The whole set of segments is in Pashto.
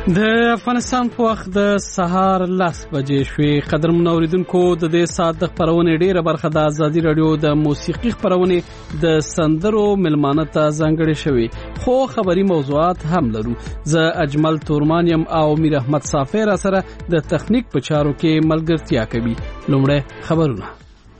د افغانستان په وخت د سهار 10 بجې شوې. قدرمن اوریدونکو د دې ساعت د خبرونې ډیره برخه د ازادي رادیو د موسیقي خبرونې د سندرو ملمانه ته ځانګړې شوې، خو خبري موضوعات هم لرو. زه اجمل تورمانیم او میر احمد صافی را سره د تخنیک په چارو کې ملګرتیا کوي. لومړی خبرونه.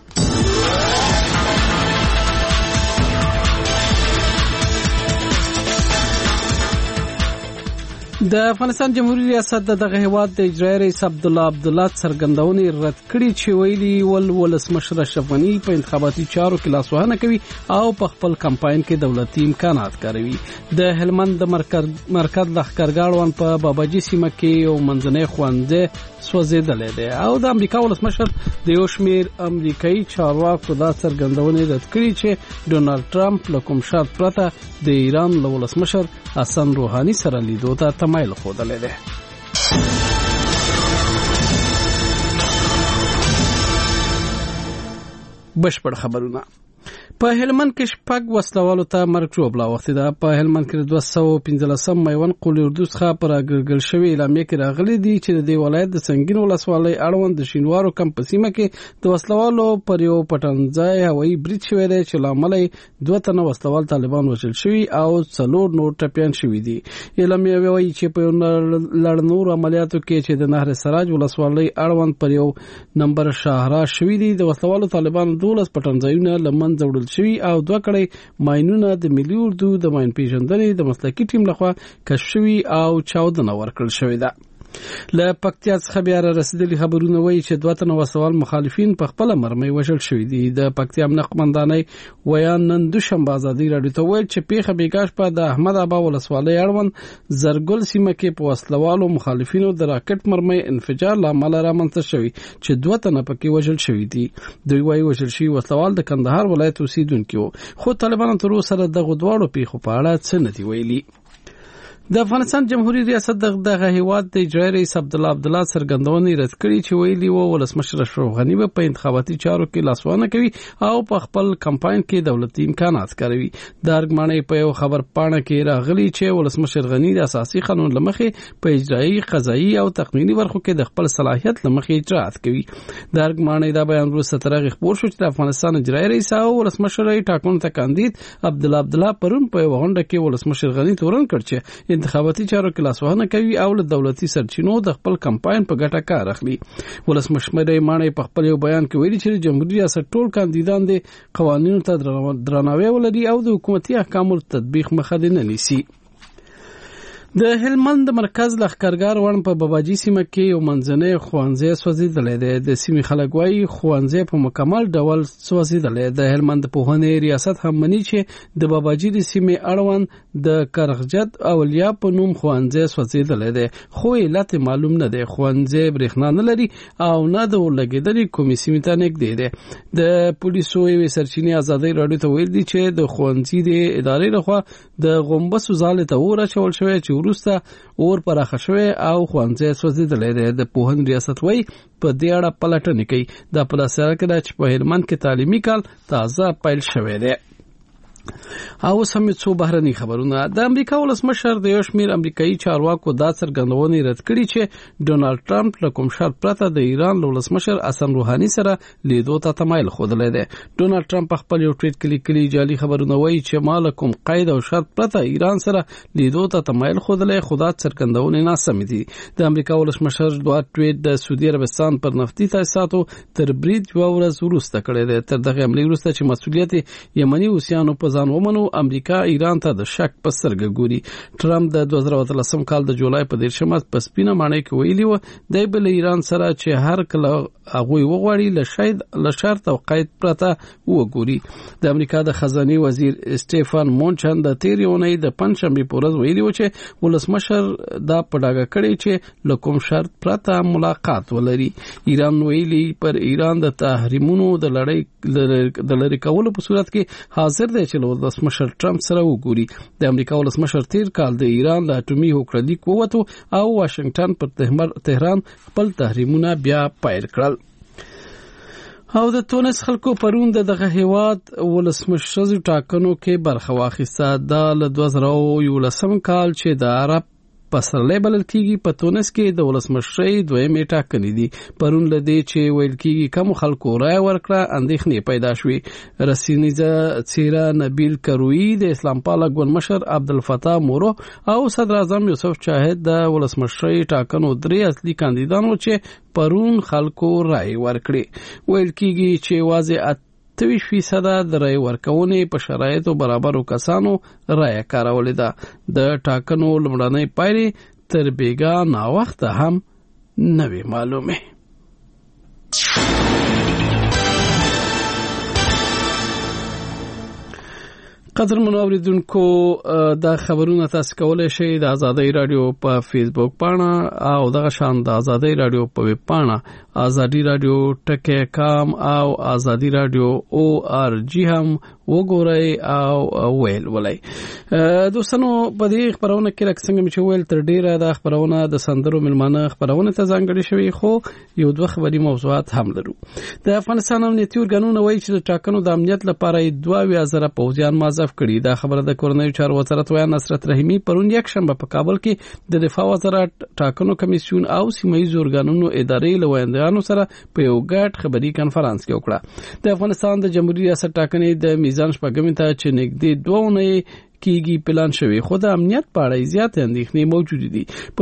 د افغانستان جمهوریت ریاست دغه هیواد د اجرایي رئیس عبدالله څرګندونې رد کړي چې ویلي ولسمشر اشرف غني په انتخاباتي چارو کې لاسوهنه کوي او په خپل کمپاین کې دولتي امکانات کاروي. د هلمند د مرکز لښکرګاړوان په باباجي سیمه کې یو منځنی ښوونځی سوځېدلی دی او د امریکا ولسمشر د یو شمېر امریکایي چارواکو دا څرګندونې رد کړي چې ډونالډ ټرمپ له کوم شرط پرته د ایران له ولسمشر حسن روحاني سره لیدو ته تمایل ښودلی دی. بشپړ خبرونه. په هلمند کې شپږ وسلوالو ته مرګ ژوبله وختي ده. په هلمند کې 215 میوند قول اردو څخه پر اګرګل شوی اعلامیه کې راغلي دي چې د دې ولایت د سنگین ولسوالۍ اړوند د شینوارو کمپ په سیمه کې د وسلوالو پر یو پټنځای هوایي برید شوی دی چې له امله 2 تنه وسلوال طالبان وژل شوي او 4 نور ټپیان شوي دي. اعلامیه وایي چې په لړ نور عملیاتو کې چې د نهر سراج ولسوالۍ اړوند پر یو نمبر شاهرا شوي دي د وسلوالو طالبان 12 پټنځایونه لمن جوړل شوی او 2 کړي ماینونه د ملي اردو د ماین پیژندنې د مسلکي ټیم لخوا کشف شوي او چاودنه ورکړل شوې ده. له پکتیا څخه بیا رسیدلي خبرونه وایي چې 2 تنه وسوال مخالفین په خپل مرمۍ وژل شوي دي. د پکتیا امنیه قومندانۍ ویان نن دوشنبه ازادي رادیو ته ویل چې پیښه بیګاش په د احمد ابا ولسوالۍ اړوند زرګل سیمه کې په وسلوالو مخالفینو د راکټ مرمۍ انفجار له امله رامنځته شوي چې 2 تنه پکې وژل شوي دي. دوی وایي وژل شوي وسلوال د کندهار ولایت اوسیدونکي وو، خو طالبانو تر اوسه دغه دواړو پیښو په اړه څه نه دي ویلي. د افغانستان جمهوریت ریاست دغه هیواد د اجرایي رئیس عبدالله څرګندونې رد کړي چې ویلي وو ولسمشر اشرف غني په انتخاباتي چارو کې لاسوهنه کوي او په خپل کمپاین کې دولتي امکانات کاروي. د ارګمانۍ په یو خبر پاڼه کې راغلي چې ولسمشر غني د اساسي قانون لمخې په اجرایي، قضایي او تقنینی برخو کې د خپل صلاحیت لمخې اجراات کوي. د ارګمانۍ دا بیان وروسته تر هغې خپور شو چې د افغانستان اجرایي رئیس او ولسمشر ټاکنو ته کاندید عبدالله پرون په یوه غونډه کې ولسمشر غني تورن کړ چې انتخاباتي چارو کې لاسوهنه کوي او له دولتي سرچینو د خپل کمپاین په ګټه کار اخلي. ولسمشر ماڼۍ په خپل یو بیان کې ویلي چې جمهوریت ریاست ټول کاندیدان د قوانینو ته درناوی ولري او د حکومتي احکامو تطبیق مخه نه نیسي. د هلمند مرکز لښکرګاړوان په باباجي سیمه کې یو منځنی ښوونځی سوځېدلی دی. د سیمې خلک وایي ښوونځی په مکمل ډول سوځېدلی. د هلمند پوهنې ریاست هم مني چې د باباجي د سیمې اړوند د کرغجد اولیا په نوم ښوونځی سوځېدلی دی، خو علت معلوم نه دی. ښوونځی برېښنا نه لري او نه د اورلګېدلې کومې سیمې ته نږدې دی. د پولیسو یوې سرچینې ازادۍ راډیو ته ویل دي چې د ښوونځي د ادارې لخوا د غومبسو ځالې ته اور اچول شوی چې وروسته اور پراخه شوی او ښوونځی سوځېدلی دی. د پوهنې ریاست وایي په دې اړه پلټنې کوي. دا په داسې حال کې ده چې په هلمند کې تعلیمي کال تازه پیل شوی دی. او سم څو بهرني خبرونه. د امریکا ولسمشر د یو شمېر امریکایي چارواکو دا څرګندونې رد کړي چې ډونالډ ټرمپ له کوم شرط پرته د ایران له ولسمشر حسن روحاني سره لیدو ته تمایل ښودلی دی. ډونالډ ټرمپ په خپل یو ټویټ کې لیکلي جعلي خبرونه وایي چې ما له کوم قید او شرط پرته ایران سره لیدو ته تمایل ښودلی، خو دا څرګندونې ناسمې دي. د امریکا ولسمشر دا ټویټ د سعودي عربستان پر نفتي تاسیساتو تر برید یوه ورځ وروسته کړی دی. تر دغه حملې وروسته چې مسؤلیت یمني اوسیانو په ځان ومنو، امریکا ایران ته د شک په سترګه ګوري. ټرمپ د 2013 کال د جولای په 13 په سپینه ماڼۍ کې ویلي و دی به له ایران سره چې هر کله هغوی وغواړي له شرط او قید پرته وګوري. د امریکا د خزانې وزیر سټیفن مونچن د تېرې اونۍ د پنجشنبې په ورځ ویلي و چې ولسمشر دا په ډاګه کړی چې له کوم شرط پرته ملاقات ولري. ایران ویلي پر ایران د تحریمونو د لرې کولو په صورت کې حاضر دی چې له ولسمشر ټرمپ سره وګوري. د امریکا ولسمشر تیر کال د ایران له اټومي هوکړلیک ووتو او واشنگټن پر تهران خپل تحریمونه بیا پیل کړل. او د تونس خلکو پرون دغه هیواد ولسمشر ټاکنو کې برخه واخیسته. دا له 2011 کال چې د عرب پسرلی بلل کیږي. په تونس کې د ولسمشرۍ دویمې ټاکنې دي. پرون لدې چې ویل کیږي کم خلکو رای ورکړه اندېښنې پیدا شوې. رسنیزه څیره نبیل کرویی د اسلام پاله ګوند مشر عبدالفتاح مورو او صدر اعظم یوسف شاهد د ولسمشرۍ ټاکنو درې اصلي کاندیدانو چې پرون خلکو رای ورکړي. ویل کیږي چې واضح 23% د رای ورکونې په شرایطو برابرو کسانو رای کارولې ده. د ټاکنو لومړنۍ پایلې تر بیګا ناوخته هم نه وي معلومه. قدر منوریدونکو دا خبرونه تاسو کولای شئ د آزادۍ رادیو په فیسبوک پاڼه او دغه شان د آزادۍ رادیو په ویب پاڼه آزادی رادیو ټکی کام او آزادی رادیو ORG هم وګورئ او ویل ولای. دوستانو په دې خبرونه کې لکه څنګه چې ویل تر ډیره د خبرونه د سندرو ملمانه خبرونه ته ځانګړي شوی خو یو دوه خبري موضوعات هم لرو. د افغانستان امنیتي ارګانونه وایي چې د ټاکنو د امنیت لپاره 22,000 پوځیان مازف کړي. دا خبره د کورنۍ چارو وزارت ویان نصرت رحیمی پرون یک شنبه په کابل کې د دفاع وزارت ټاکنو کمیسیون او سیمایي ارګانونو ادارې لویندانو سره په یو ګډ خبري کانفرنس کې وکړه. د افغانستان د جمهوریت ریاست ټاکنې د میزان شپږمې ته چې نږدې 2 کېږي پلان شوی خو د امنیت په اړه زیات اندېښنې موجود دي.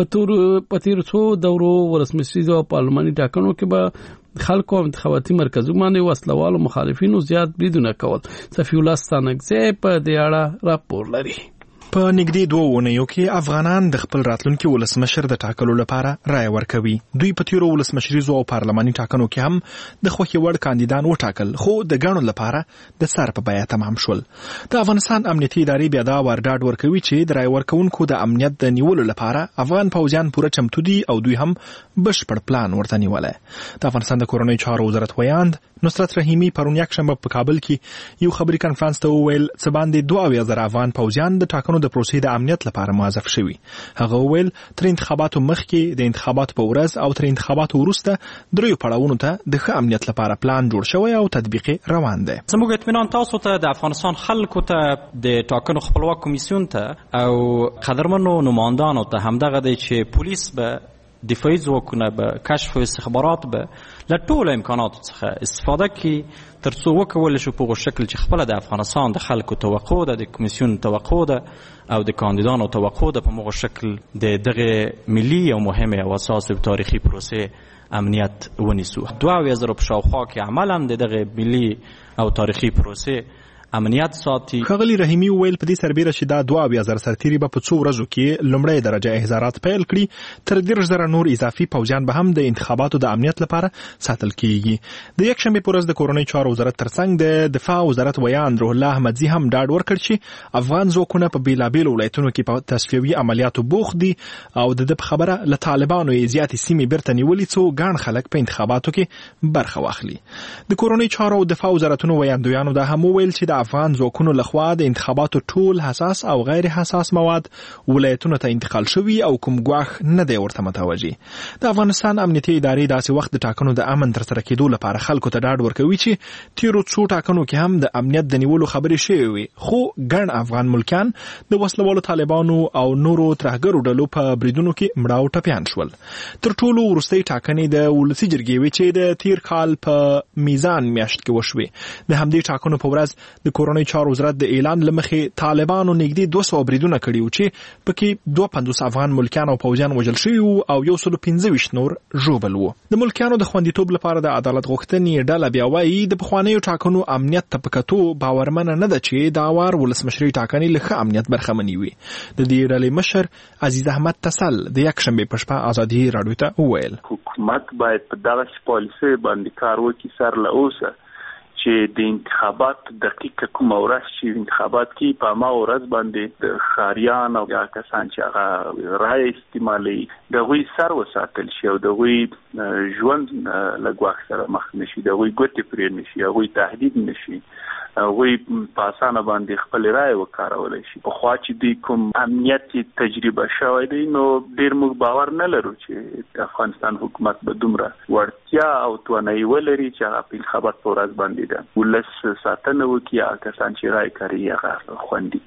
په تیر څو دورو ولسمشریزو او پارلماني ټاکنو کې به خلکو انتخاباتي مرکزونو باندې وسلوالو مخالفینو زیات بریدونه کول. صفی الله ستانکزی په دې اړه راپور لري. په نږدې 2 اونیو کې افغانان د خپل راتلونکي ولسمشر د ټاکلو لپاره رای ورکوي. دوی په تیرو ولسمشریزو او پارلماني ټاکنو کې هم د خوښې وړ کاندیدان وټاکل خو د ګڼو لپاره د سر په بیه تمام شول. د افغانستان امنیتي ادارې بیا دا ورډاډ ورکوي چې د رای ورکونکو د امنیت د نیولو لپاره افغان پوځیان پوره چمتو دي او دوی هم بشپړ پلان ورته نیولای. د افغانستان د کورنۍ چارو وزارت ویاند نصرت رحیمی پرون یک شنبه په کابل کې یو خبري کانفرنس ته وویل څه باندې 22,000 افغان پوځیان د ټاکنو د پروسې د امنیت لپاره موظف شوي. هغه وویل تر انتخاباتو مخکې د انتخاباتو په ورځ او تر انتخاباتو وروسته 3 پړاوونو ته د ښه امنیت لپاره پلان جوړ شوی او تطبیق روان دی. زموږ اطمینان تاسو ته د افغانستان خلکو ته د ټاکنو خپلواک کمیسیون ته او قدرمنو نمائندانو ته همدغه دی چې پولیس به دفاعي ځواکونه به کشف او استخبارات به له ټولو امکاناتو څخه استفاده کوي ترڅو وکولای شو په شکل چې خپل د افغانستان د خلکو توقع ده، د کمیسیون توقع ده او د کاندیدانو توقع ده په موږ شکل د دغه ملي او مهمه او اساسي تاریخي پروسې امنیت ونیسو. 22,000 په شاوخوا کې عملاً دغه ملي او تاریخي پروسې امنیت ساتي. ښاغلي رحیمی ویل په دې سربیره چې دا 22,000 سرتیري به په څو ورځو کې لومړی درجه احضارات پیل کړي تر 10,000 نور اضافي پوځیان به هم د انتخاباتو د امنیت لپاره ساتل کیږي. د یک شنبه په ورځ د کورنۍ چارو وزارت ترڅنګ د دفاع وزارت ویان روح الله احمدزي هم ډاډ ورکړ چې افغان ځواکونه په بیلابیلو ولایتونو کې په تصفیوي عملیاتو بوخت دي او د خبره له طالبانو یې زیاتې سیمې بیرته نیولې څو ګڼ خلک په انتخاباتو کې برخه واخلي. د کورنۍ چارو او دفاع وزارتونو ویاندویانو دا هم ویل چې د افغان ځواکونو لخوا د انتخاباتو ټول حساس او غیر حساس مواد ولایتونو ته انتقال شوي او کوم ګواښ نه دی ورته متوجه. د افغانستان امنیتي ادارې داسې وخت د ټاکنو د امن ترسره کېدو لپاره خلکو ته ډاډ ورکوي چې تیرو څو ټاکنو کې هم د امنیت د نیولو خبرې شوې وي خو ګڼ افغان ملکیان د وسلوالو طالبانو او نورو ترهګرو ډلو په بریدونو کې مړه او ټپیان شول. تر ټولو وروستۍ ټاکنې د ولسي جرګې وې چې د تیر کال په میزان میاشت کې وشوې. د همدې ټاکنو په ورځ د کورنۍ چارو وزارت د اعلان لمخې طالبانو نږدې 200 بریدونه کړي وو چې پکې 52 افغان ملکیان او پوځیان وژل شوي وو او 125 نور ژوبل وو. د ملکیانو د خوندیتوب لپاره د عدالت غوښتنې ډله بیا وایي د پخوانیو ټاکنو امنیت ته په کتو باورمنه نه ده چې دا وار ولسمشري ټاکنې له ښه امنیت برخمنې وي. د دې ډلې مشر عزیز احمد تسل د یک شنبې په شپه آزادي رادیو ته وویل حکومت باید په دغه پالیسۍ باندې کار وکړي سر له اوسه چې د انتخابات دقیقه کومه ورځ چې انتخابات کې په ما ورځ باندې د خاریان او کسان چې هغه رای استعمالي دغوی سر وساتل شي او دغوی ژوند له ګواښ سره مخ نشي، دغوی ګوتې پرې نشي، هغوی تهدید نشي، هغوی په اسانه باندې خپل رای وکارولی شي. پخوا چې دوی کوم امنیت تجربه شوی دی نو ډېر موږ باور نه لرو چې افغانستان حکومت به دومره وړتیا او توانایي ولري چې هغه په انتخابات په ورځ باندې ولس ساتنه وکړي، هغه کسان چې رای کوي هغه خوندي کړي.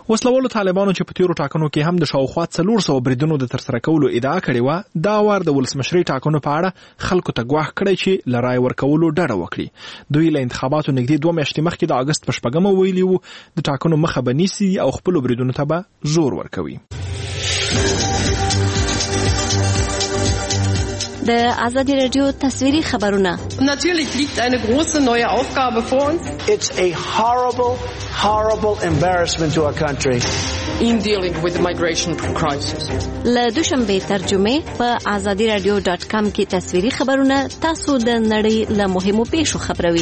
وسلوالو طالبانو چې په تیرو ټاکنو کې هم د شاوخوا 400 بریدونو د ترسره کولو ادعا کړې و، دا وار د ولسمشرۍ ټاکنو په اړه خلکو ته ګواښ کړی چې له رای ورکولو ډډه وکړي. دوی له انتخاباتو نږدې 2 میاشتې مخکې د اګست په 4 ویلي وو د ټاکنو مخه به نیسي او خپلو بریدونو ته به زور ورکوي. د آزادی رادیو تصویری خبرونه. Natürlich liegt eine große neue Aufgabe vor uns. It's a horrible embarrassment to our country. In dealing with the migration crisis. له دوشنبه ترجمه په azadiradio.com کې تصویری خبرونه تاسو د نړۍ له مهمو پیښو خبروي.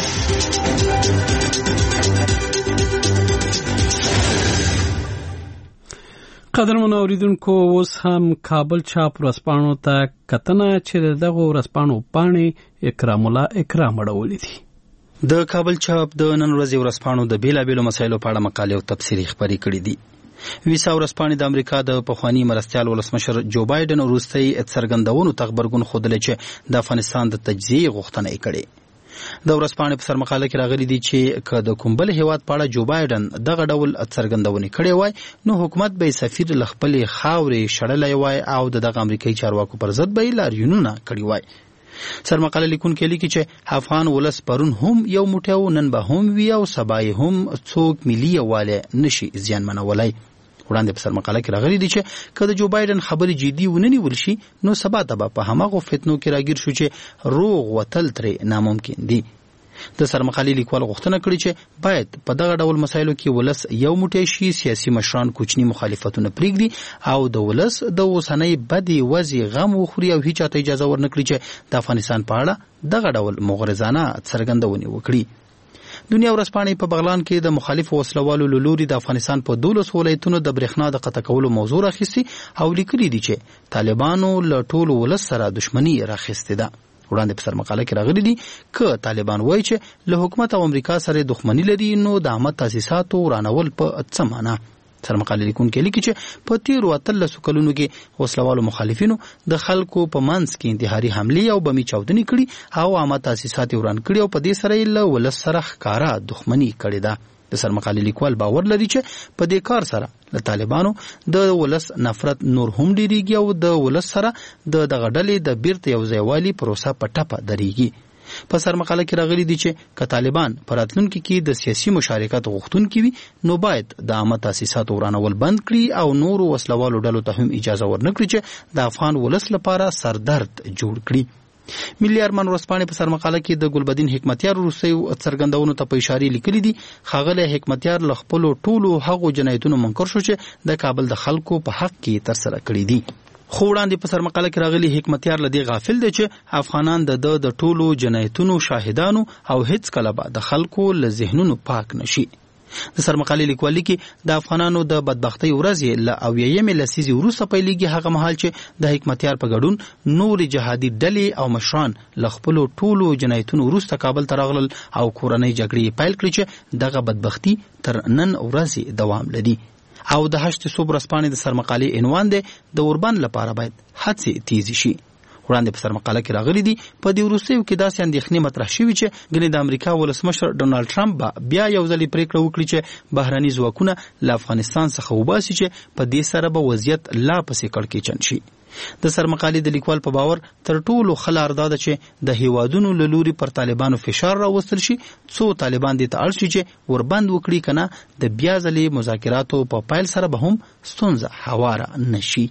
قدرمن اوریدونکو، اوس هم کابل چاپ ورځپاڼو ته کتنه چې دغه ورځپاڼو پاڼې اکرام الله اکرام اړولې دي. د کابل چاپ د نن ورځې ورځپاڼو د بیلابیلو مسایلو په اړه مقالې او تبصرې خپرې کړې دي. ویسا ورځپاڼې د امریکا د پخوانی مرستیال ولسمشر جو بایدن وروستۍ څرګندونو ته غبرګون ښودلی چې د افغانستان د تجزیې غوښتنه یې کړې. د ورځپاڼې په سرمقاله کې راغلي دي چې که د کوم بل هیواد په اړه جو بایدن دغه ډول څرګندونې کړې وای نو حکومت به سفیر له خپلې خاورې شړلی وای او دغه امریکایي چارواکو پر ضد به یې لاریونونه کړي وای. سرمقاله لیکونکي لیکي چې افغان ولس پرون هم یو موټی نن به هم وي او سبا یې هم څوک ملي یووالی نشي زیانمنولی. وړاندې په سرمقاله کې راغلي دي چې که د جو بایدن خبرې جدي ونه نیول شي نو سبا ته به په هماغو فتنو کې راګیر شو چې روغ وتل ترې ناممکن دي. د سرمقالې لیکوال غوښتنه کړې چې باید په دغه ډول مسایلو کې ولس یو موټی شي، سیاسي مشران کوچني مخالفتونه پرېږدي او د ولس د اوسنۍ بدې وضعې غم وخوري او هیچا ته اجازه ورنکړي چې د افغانستان په اړه دغه ډول مغرضانه څرګندونې وکړي. دنیا ورځپاڼې په بغلان کې د مخالفو وسلوالو له لوري د افغانستان په 12 ولایتونو د برېښنا د قطع کولو موضوع راخیستي او لیکلي دي چې طالبانو له ټولو ولس سره دښمني راخیستې ده. وړاندې په سرمقاله کې راغلي دي که طالبان وایي چې له حکومت او امریکا سره دښمني لري نو د عامه تاسیساتو ورانول په څه معنا. سرمقاله لیکونکي لیکي چې په تیرو 13 کلونو کې وسلوالو مخالفینو د خلکو په منځ کې انتحاري حملې او بمي چاودنې کړي او عامه تاسیسات وران کړي او په دې سره یې له ولس سره ښکاره دښمني کړې ده. د سرمقاله لیکوال باور لري چې په دې کار سره له طالبانو د ولس نفرت نور هم ډیریږي او د ولس سره د دغه ډلې د بیرته یو ځایوالي پروسه په ټپه درېږي. په سرمقاله کې راغلي دي چې که طالبان په راتلونکي کې د سیاسي مشارکت غوښتونکي وي نو باید د عامه تاسیساتو ورانول بند کړي او نورو وسلوالو ډلو ته هم اجازه ورنکړي چې د افغان ولس لپاره سردرد جوړ کړي. ملي ارمان ورځپاڼې په سرمقاله کې د ګلبدین حکمتیار وروستیو څرګندونو ته په اشاره لیکلي دي ښاغلی حکمتیار له خپلو ټولو هغو جنایتونو منکر شو چې د کابل د خلکو په حق کې ترسره کړي دي. خو وړاندې په سرمقاله کې راغلي حکمتیار له دې غافل دی چې افغانان د ټولو جنایتونو شاهدانو او هیڅ کله به د خلکو له ذهنونو پاک نشي. د سرمقالې لیکوالي کې د افغانانو د بدبختۍ ورځې له 80مې لسیزې وروسته پیلېږي، هغه مهال چې د حکمتیار په ګډون نورې جهادي ډلې او مشران له خپلو ټولو جنایتونو وروسته کابل ته راغلل او کورنۍ جګړې پیل کړې چې دغه بدبختي تر نن ورځې دوام لري. او د هشت صبح ورځپاڼې د سرمقالې عنوان دی د اوربند لپاره باید هڅې تیزې شي. وړاندې په سرمقاله کې راغلي دي په دې وروستیو کې داسې اندېښنې مطرح شوي چې ګنې د امریکا ولسمشر ډونالډ ټرمپ به بیا یو ځلې پریکړه وکړي چې بهرني ځواکونه له افغانستان څخه وباسي چې په دې سره به وضعیت لا پسې کړکېچن شي. د سرمقالې د لیکوال په باور تر ټولو ښه لار دا ده چې د هیوادونو له لوري پر طالبانو فشار راوستل شي څو طالبان دې ته اړ شي چې وربند وکړي که نه د بیا ځلې مذاکراتو په پیل سره به هم ستونزه هواره نه شي.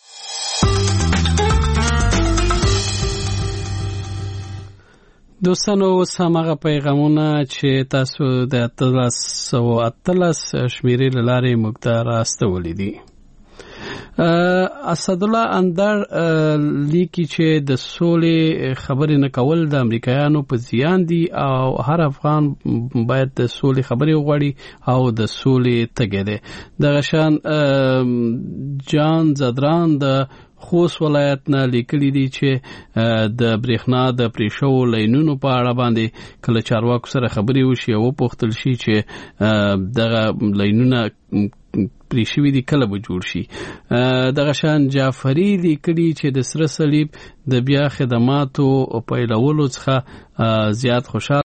دوستانو اوس هماغه پیغامونه چې تاسو د 1313 شمیرې له لارې موږ ته راستولی دي. اسدالله اندر لیکي چې د سولې خبرې نه کول د امریکایانو په زیان دي او هر افغان باید د سولې خبرې وغواړي او د سولې تږی دی. دغه شان جان زدران د خوست ولایت نه لیکلي دي چې د برېښنا د پریښو لینونو په اړه باندې کله چارواکو سره خبرې وشي او وپوښتل شي چې دغه لینونه پرې شوي دي کله به جوړ شي. دغه شان جعفري لیکلي چې د سره صلیب د بیا خدماتو پیلولو څخه زیات خوشحال